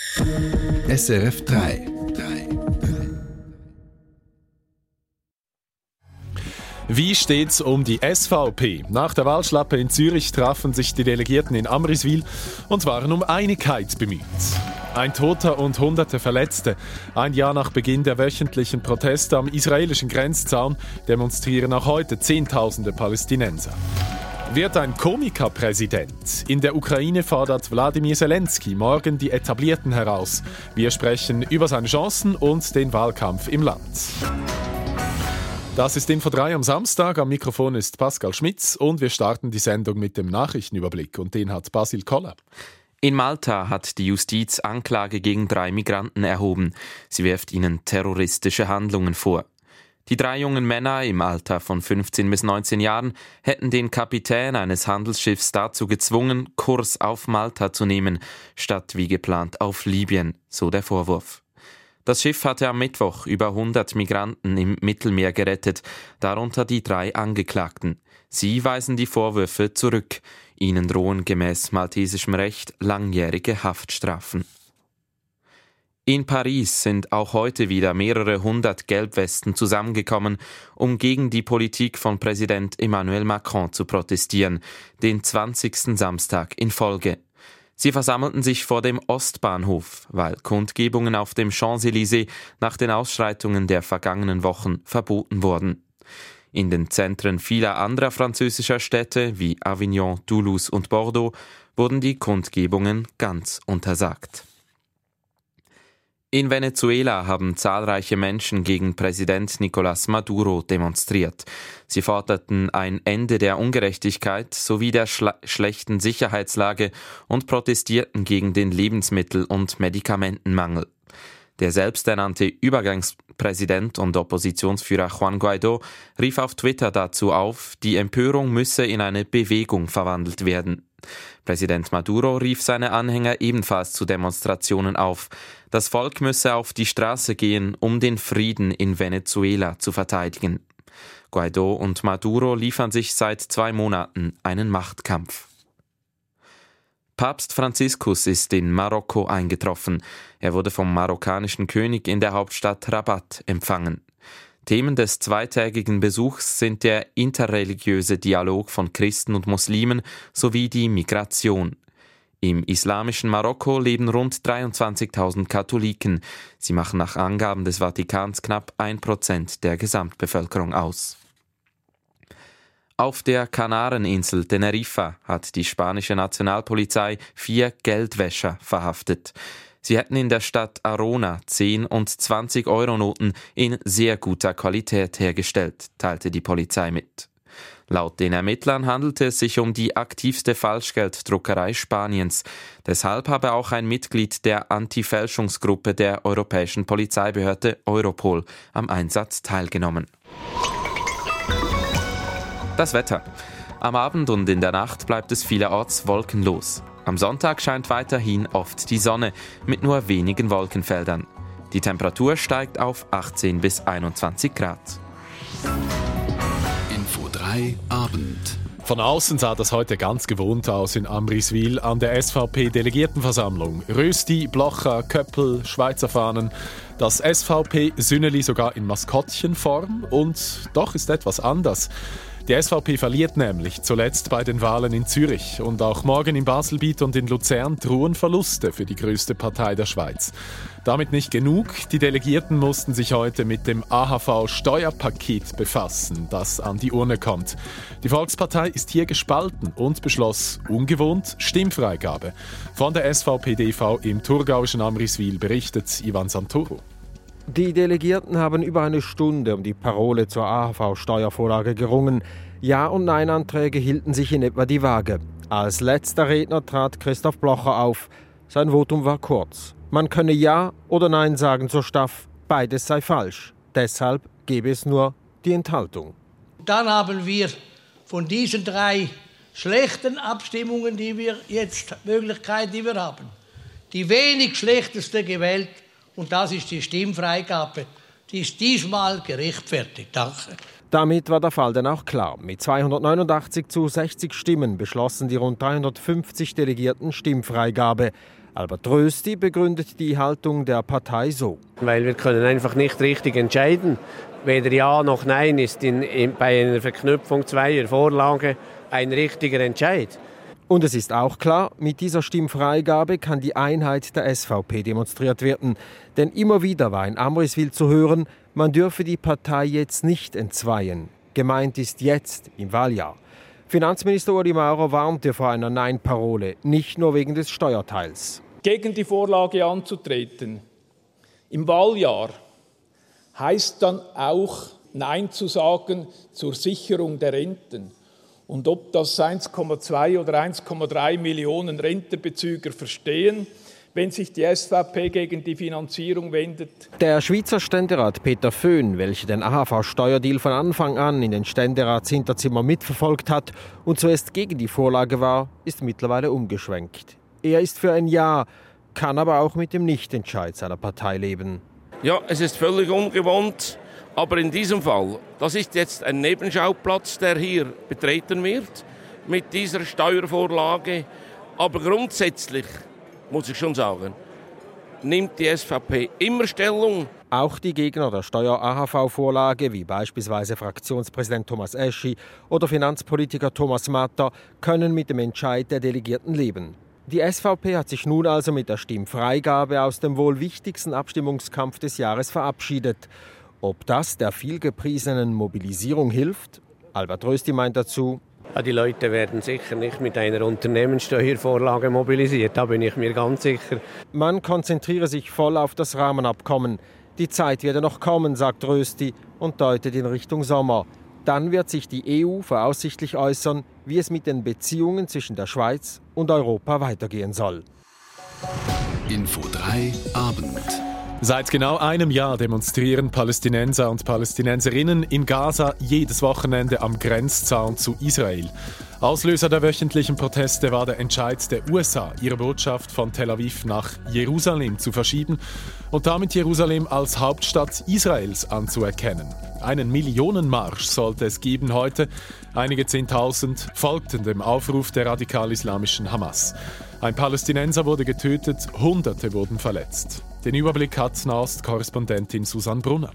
SRF 3. Wie steht's um die SVP? Nach der Wahlschlappe in Zürich trafen sich die Delegierten in Amriswil und waren um Einigkeit bemüht. Ein Toter und Hunderte Verletzte. Ein Jahr nach Beginn der wöchentlichen Proteste am israelischen Grenzzaun demonstrieren auch heute Zehntausende Palästinenser. Wird ein Komikerpräsident? In der Ukraine fordert Wladimir Zelensky morgen die Etablierten heraus. Wir sprechen über seine Chancen und den Wahlkampf im Land. Das ist Info 3 am Samstag. Am Mikrofon ist Pascal Schmitz und wir starten die Sendung mit dem Nachrichtenüberblick und den hat Basil Koller. In Malta hat die Justiz Anklage gegen 3 Migranten erhoben. Sie wirft ihnen terroristische Handlungen vor. Die 3 jungen Männer im Alter von 15 bis 19 Jahren hätten den Kapitän eines Handelsschiffs dazu gezwungen, Kurs auf Malta zu nehmen, statt wie geplant auf Libyen, so der Vorwurf. Das Schiff hatte am Mittwoch über 100 Migranten im Mittelmeer gerettet, darunter die 3 Angeklagten. Sie weisen die Vorwürfe zurück. Ihnen drohen gemäß maltesischem Recht langjährige Haftstrafen. In Paris sind auch heute wieder mehrere 100 Gelbwesten zusammengekommen, um gegen die Politik von Präsident Emmanuel Macron zu protestieren, den 20. Samstag in Folge. Sie versammelten sich vor dem Ostbahnhof, weil Kundgebungen auf dem Champs-Élysées nach den Ausschreitungen der vergangenen Wochen verboten wurden. In den Zentren vieler anderer französischer Städte wie Avignon, Toulouse und Bordeaux wurden die Kundgebungen ganz untersagt. In Venezuela haben zahlreiche Menschen gegen Präsident Nicolás Maduro demonstriert. Sie forderten ein Ende der Ungerechtigkeit sowie der schlechten Sicherheitslage und protestierten gegen den Lebensmittel- und Medikamentenmangel. Der selbsternannte Übergangspräsident und Oppositionsführer Juan Guaidó rief auf Twitter dazu auf, die Empörung müsse in eine Bewegung verwandelt werden. Präsident Maduro rief seine Anhänger ebenfalls zu Demonstrationen auf. Das Volk müsse auf die Straße gehen, um den Frieden in Venezuela zu verteidigen. Guaidó und Maduro liefern sich seit 2 Monaten einen Machtkampf. Papst Franziskus ist in Marokko eingetroffen. Er wurde vom marokkanischen König in der Hauptstadt Rabat empfangen. Themen des zweitägigen Besuchs sind der interreligiöse Dialog von Christen und Muslimen sowie die Migration. Im islamischen Marokko leben rund 23.000 Katholiken. Sie machen nach Angaben des Vatikans knapp 1% der Gesamtbevölkerung aus. Auf der Kanareninsel Teneriffa hat die spanische Nationalpolizei 4 Geldwäscher verhaftet. Sie hätten in der Stadt Arona 10- und 20-Euro-Noten in sehr guter Qualität hergestellt, teilte die Polizei mit. Laut den Ermittlern handelte es sich um die aktivste Falschgelddruckerei Spaniens. Deshalb habe auch ein Mitglied der Anti-Fälschungsgruppe der europäischen Polizeibehörde Europol am Einsatz teilgenommen. Das Wetter. Am Abend und in der Nacht bleibt es vielerorts wolkenlos. Am Sonntag scheint weiterhin oft die Sonne mit nur wenigen Wolkenfeldern. Die Temperatur steigt auf 18 bis 21 Grad. Info 3 Abend. Von außen sah das heute ganz gewohnt aus in Amriswil an der SVP-Delegiertenversammlung. Rösti, Blocher, Köppel, Schweizer Fahnen, das SVP-Sünneli sogar in Maskottchenform und doch ist etwas anders. Die SVP verliert nämlich zuletzt bei den Wahlen in Zürich und auch morgen in Baselbiet und in Luzern drohen Verluste für die grösste Partei der Schweiz. Damit nicht genug, die Delegierten mussten sich heute mit dem AHV-Steuerpaket befassen, das an die Urne kommt. Die Volkspartei ist hier gespalten und beschloss, ungewohnt, Stimmfreigabe. Von der SVP-DV im thurgauischen Amriswil berichtet Ivan Santoro. Die Delegierten haben über eine Stunde um die Parole zur AHV-Steuervorlage gerungen. Ja- und Nein-Anträge hielten sich in etwa die Waage. Als letzter Redner trat Christoph Blocher auf. Sein Votum war kurz. Man könne Ja oder Nein sagen zur Staff, beides sei falsch. Deshalb gebe es nur die Enthaltung. Dann haben wir von diesen 3 schlechten Abstimmungen, die wir haben, die wenig schlechteste gewählt. Und das ist die Stimmfreigabe. Die ist diesmal gerechtfertigt. Danke. Damit war der Fall dann auch klar. Mit 289 zu 60 Stimmen beschlossen die rund 350 Delegierten Stimmfreigabe. Albert Rösti begründet die Haltung der Partei so. Weil wir können einfach nicht richtig entscheiden. Weder Ja noch Nein ist bei einer Verknüpfung zweier Vorlagen ein richtiger Entscheid. Und es ist auch klar, mit dieser Stimmfreigabe kann die Einheit der SVP demonstriert werden. Denn immer wieder war in Amriswil zu hören, man dürfe die Partei jetzt nicht entzweien. Gemeint ist jetzt im Wahljahr. Finanzminister Ueli Maurer warnte vor einer Nein-Parole, nicht nur wegen des Steuerteils. Gegen die Vorlage anzutreten im Wahljahr heißt dann auch Nein zu sagen zur Sicherung der Renten. Und ob das 1,2 oder 1,3 Millionen Rentenbezüger verstehen, wenn sich die SVP gegen die Finanzierung wendet. Der Schweizer Ständerat Peter Föhn, welcher den AHV-Steuerdeal von Anfang an in den Ständeratshinterzimmer mitverfolgt hat und zuerst gegen die Vorlage war, ist mittlerweile umgeschwenkt. Er ist für ein Ja, kann aber auch mit dem Nichtentscheid seiner Partei leben. Ja, es ist völlig ungewohnt, aber in diesem Fall, das ist jetzt ein Nebenschauplatz, der hier betreten wird mit dieser Steuervorlage. Aber grundsätzlich, muss ich schon sagen, nimmt die SVP immer Stellung. Auch die Gegner der Steuer-AHV-Vorlage, wie beispielsweise Fraktionspräsident Thomas Eschi oder Finanzpolitiker Thomas Matter, können mit dem Entscheid der Delegierten leben. Die SVP hat sich nun also mit der Stimmfreigabe aus dem wohl wichtigsten Abstimmungskampf des Jahres verabschiedet. Ob das der vielgepriesenen Mobilisierung hilft? Albert Rösti meint dazu: Ja, die Leute werden sicher nicht mit einer Unternehmenssteuervorlage mobilisiert, da bin ich mir ganz sicher. Man konzentriere sich voll auf das Rahmenabkommen. Die Zeit werde noch kommen, sagt Rösti und deutet in Richtung Sommer. Dann wird sich die EU voraussichtlich äußern, wie es mit den Beziehungen zwischen der Schweiz und Europa weitergehen soll. Info 3 Abend. Seit genau einem Jahr demonstrieren Palästinenser und Palästinenserinnen in Gaza jedes Wochenende am Grenzzaun zu Israel. Auslöser der wöchentlichen Proteste war der Entscheid der USA, ihre Botschaft von Tel Aviv nach Jerusalem zu verschieben und damit Jerusalem als Hauptstadt Israels anzuerkennen. Einen Millionenmarsch sollte es geben heute. Einige 10.000 folgten dem Aufruf der radikal-islamischen Hamas. Ein Palästinenser wurde getötet, Hunderte wurden verletzt. Den Überblick hat Nahost-Korrespondentin Susanne Brunner.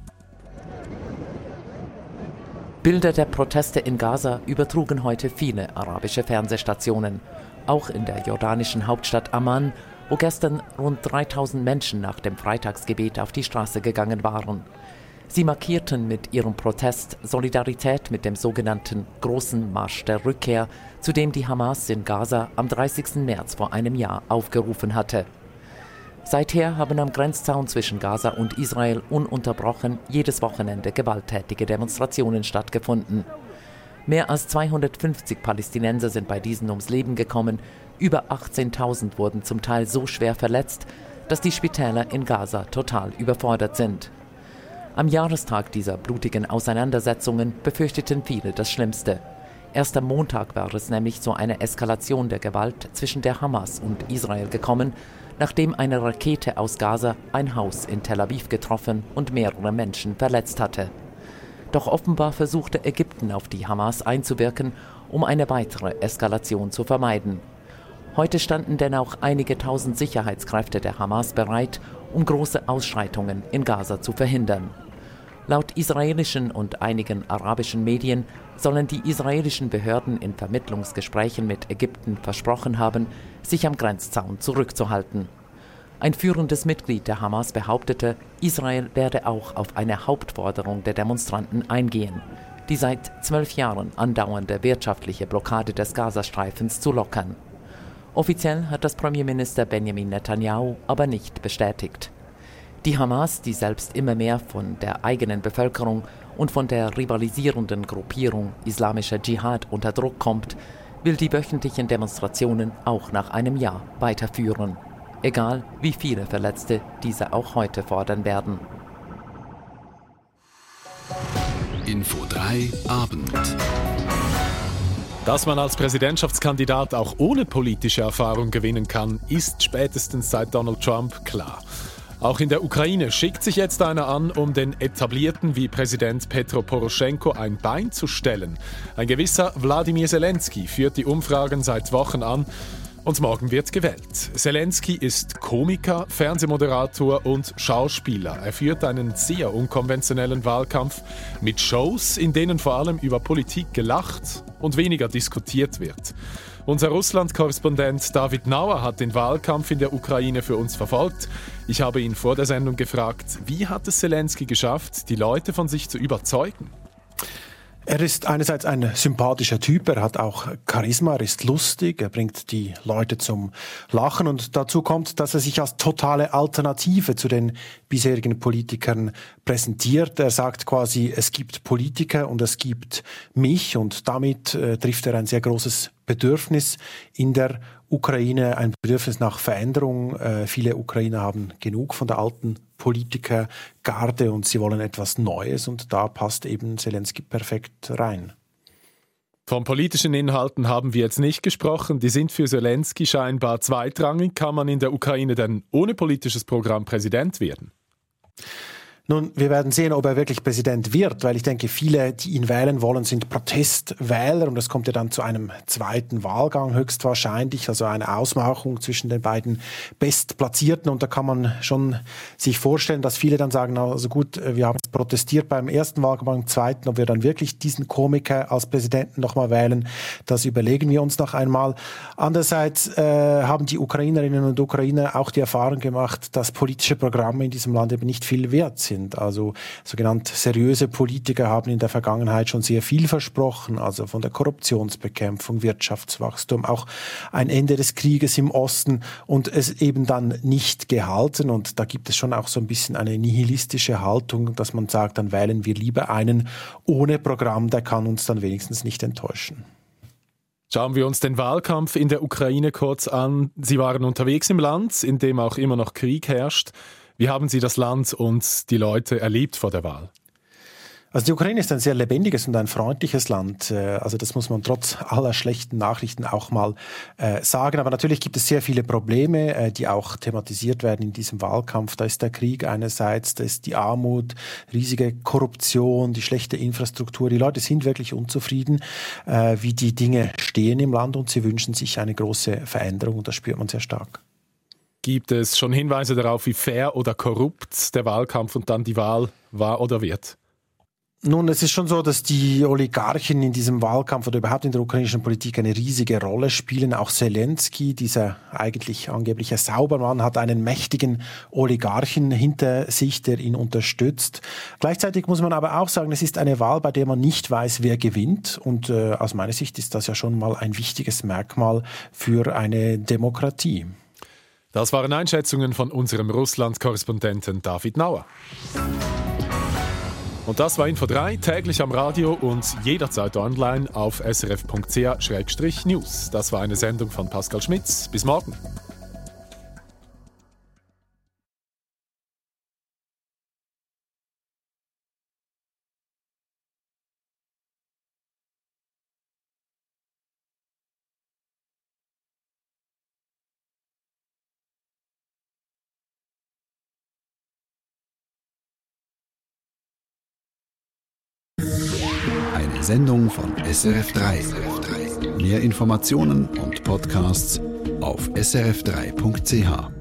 Bilder der Proteste in Gaza übertrugen heute viele arabische Fernsehstationen. Auch in der jordanischen Hauptstadt Amman, wo gestern rund 3.000 Menschen nach dem Freitagsgebet auf die Straße gegangen waren. Sie markierten mit ihrem Protest Solidarität mit dem sogenannten Großen Marsch der Rückkehr, zu dem die Hamas in Gaza am 30. März vor einem Jahr aufgerufen hatte. Seither haben am Grenzzaun zwischen Gaza und Israel ununterbrochen jedes Wochenende gewalttätige Demonstrationen stattgefunden. Mehr als 250 Palästinenser sind bei diesen ums Leben gekommen, über 18.000 wurden zum Teil so schwer verletzt, dass die Spitäler in Gaza total überfordert sind. Am Jahrestag dieser blutigen Auseinandersetzungen befürchteten viele das Schlimmste. Erst am Montag war es nämlich zu einer Eskalation der Gewalt zwischen der Hamas und Israel gekommen, nachdem eine Rakete aus Gaza ein Haus in Tel Aviv getroffen und mehrere Menschen verletzt hatte. Doch offenbar versuchte Ägypten auf die Hamas einzuwirken, um eine weitere Eskalation zu vermeiden. Heute standen denn auch einige tausend Sicherheitskräfte der Hamas bereit, um große Ausschreitungen in Gaza zu verhindern. Laut israelischen und einigen arabischen Medien sollen die israelischen Behörden in Vermittlungsgesprächen mit Ägypten versprochen haben, sich am Grenzzaun zurückzuhalten. Ein führendes Mitglied der Hamas behauptete, Israel werde auch auf eine Hauptforderung der Demonstranten eingehen, die seit 12 Jahren andauernde wirtschaftliche Blockade des Gazastreifens zu lockern. Offiziell hat das Premierminister Benjamin Netanyahu aber nicht bestätigt. Die Hamas, die selbst immer mehr von der eigenen Bevölkerung und von der rivalisierenden Gruppierung Islamischer Dschihad unter Druck kommt, will die wöchentlichen Demonstrationen auch nach einem Jahr weiterführen. Egal, wie viele Verletzte diese auch heute fordern werden. Info 3 Abend. Dass man als Präsidentschaftskandidat auch ohne politische Erfahrung gewinnen kann, ist spätestens seit Donald Trump klar. Auch in der Ukraine schickt sich jetzt einer an, um den Etablierten wie Präsident Petro Poroschenko ein Bein zu stellen. Ein gewisser Wladimir Zelensky führt die Umfragen seit Wochen an Und morgen wird gewählt. Zelensky ist Komiker, Fernsehmoderator und Schauspieler. Er führt einen sehr unkonventionellen Wahlkampf mit Shows, in denen vor allem über Politik gelacht und weniger diskutiert wird. Unser Russland-Korrespondent David Nauer hat den Wahlkampf in der Ukraine für uns verfolgt. Ich habe ihn vor der Sendung gefragt, wie hat es Zelensky geschafft, die Leute von sich zu überzeugen? Er ist einerseits ein sympathischer Typ, er hat auch Charisma, er ist lustig, er bringt die Leute zum Lachen und dazu kommt, dass er sich als totale Alternative zu den bisherigen Politikern präsentiert. Er sagt quasi, es gibt Politiker und es gibt mich und damit trifft er ein sehr großes Bedürfnis in der Ukraine, ein Bedürfnis nach Veränderung. Viele Ukrainer haben genug von der alten Politikergarde und sie wollen etwas Neues und da passt eben Zelensky perfekt rein. Von politischen Inhalten haben wir jetzt nicht gesprochen. Die sind für Zelensky scheinbar zweitrangig. Kann man in der Ukraine denn ohne politisches Programm Präsident werden? Nun, wir werden sehen, ob er wirklich Präsident wird, weil ich denke, viele, die ihn wählen wollen, sind Protestwähler und es kommt ja dann zu einem zweiten Wahlgang höchstwahrscheinlich, also eine Ausmachung zwischen den beiden Bestplatzierten und da kann man schon sich vorstellen, dass viele dann sagen, also gut, wir haben protestiert beim ersten Wahlgang, beim zweiten, ob wir dann wirklich diesen Komiker als Präsidenten nochmal wählen, das überlegen wir uns noch einmal. Andererseits haben die Ukrainerinnen und Ukrainer auch die Erfahrung gemacht, dass politische Programme in diesem Land eben nicht viel wert sind. Also sogenannte seriöse Politiker haben in der Vergangenheit schon sehr viel versprochen, also von der Korruptionsbekämpfung, Wirtschaftswachstum, auch ein Ende des Krieges im Osten und es eben dann nicht gehalten. Und da gibt es schon auch so ein bisschen eine nihilistische Haltung, dass man sagt, dann wählen wir lieber einen ohne Programm, der kann uns dann wenigstens nicht enttäuschen. Schauen wir uns den Wahlkampf in der Ukraine kurz an. Sie waren unterwegs im Land, in dem auch immer noch Krieg herrscht. Wie haben Sie das Land und die Leute erlebt vor der Wahl? Also die Ukraine ist ein sehr lebendiges und ein freundliches Land. Also das muss man trotz aller schlechten Nachrichten auch mal sagen. Aber natürlich gibt es sehr viele Probleme, die auch thematisiert werden in diesem Wahlkampf. Da ist der Krieg einerseits, da ist die Armut, riesige Korruption, die schlechte Infrastruktur. Die Leute sind wirklich unzufrieden, wie die Dinge stehen im Land und sie wünschen sich eine große Veränderung und das spürt man sehr stark. Gibt es schon Hinweise darauf, wie fair oder korrupt der Wahlkampf und dann die Wahl war oder wird? Nun, es ist schon so, dass die Oligarchen in diesem Wahlkampf oder überhaupt in der ukrainischen Politik eine riesige Rolle spielen. Auch Zelensky, dieser eigentlich angebliche Saubermann, hat einen mächtigen Oligarchen hinter sich, der ihn unterstützt. Gleichzeitig muss man aber auch sagen, es ist eine Wahl, bei der man nicht weiß, wer gewinnt. Und aus meiner Sicht ist das ja schon mal ein wichtiges Merkmal für eine Demokratie. Das waren Einschätzungen von unserem Russland-Korrespondenten David Nauer. Und das war Info 3, täglich am Radio und jederzeit online auf srf.ch/news. Das war eine Sendung von Pascal Schmitz. Bis morgen. Eine Sendung von SRF3. Mehr Informationen und Podcasts auf srf3.ch.